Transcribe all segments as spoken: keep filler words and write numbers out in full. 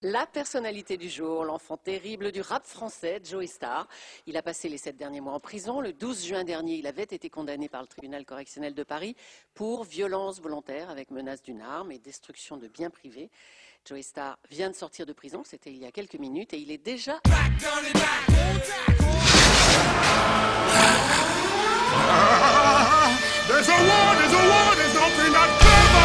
La personnalité du jour, l'enfant terrible du rap français, Joey Starr. Il a passé les sept derniers mois en prison. Le douze juin dernier, il avait été condamné par le tribunal correctionnel de Paris pour violence volontaire avec menace d'une arme et destruction de biens privés. Joey Starr vient de sortir de prison, c'était il y a quelques minutes, et il est déjà... There's a war, there's a war, there's nothing that clever.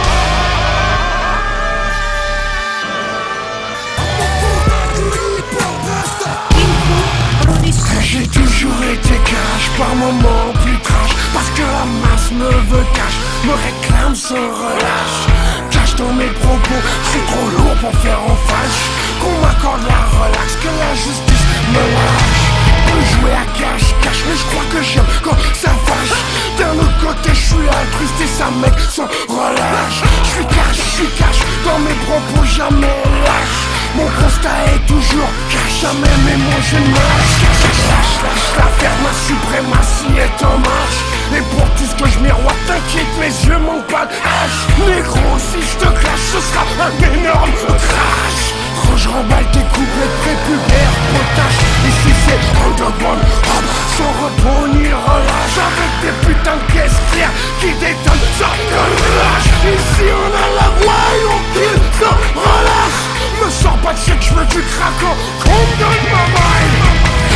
J'ai toujours été cash, par moments plus trash. Parce que la masse me veut cash, me réclame sans relâche. Cache dans mes propos, c'est trop lourd pour faire en fâche. Qu'on m'accorde la relax, que la justice me lâche. Peux jouer à cash, cash, mais je crois que j'aime quand ça fâche. D'un autre côté, je suis altruiste et ça mec sans relâche. Je suis cash, je suis cash, dans mes propos jamais lâche. Mon constat est toujours cash, jamais mes mots je ne lâche. Lâche, lâche, l'affaire, ma suprématie est en marche. Et pour tout ce que je miroite, t'inquiète, mes yeux manquent pas de hache. Négro, si je te clash, ce sera un énorme crash. Je remballe tes couplets prépubères, potache. Ici c'est underground, hop, sans repos ni relâche. Avec des putains de caisses claires qui détonnent sans relâche. Ici on a la voix et on kill sans relâche. Me sors pas de chèque, je veux du craquant, qu'on me donne ma maille.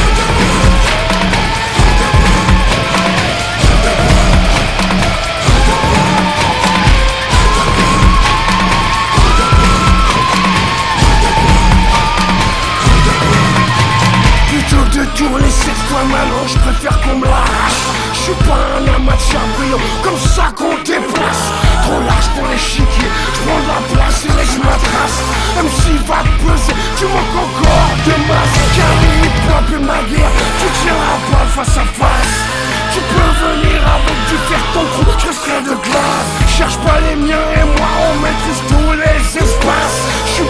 Plutôt que de tourner cette fois maintenant, je préfère qu'on me l'arrache. Je suis pas un amas de charbillon, comme ça qu'on déplace. Trop large pour l'échiquier, je prends de la place et laisse ma trace. M C va te peser, tu manques encore de masse. Car le hip-hop est ma guerre, tu tiendras pas face à face. Tu peux venir avec du fer ton trou, je resterai de glace. Cherche pas les miens et moi on maîtrise tous les espaces. Je suis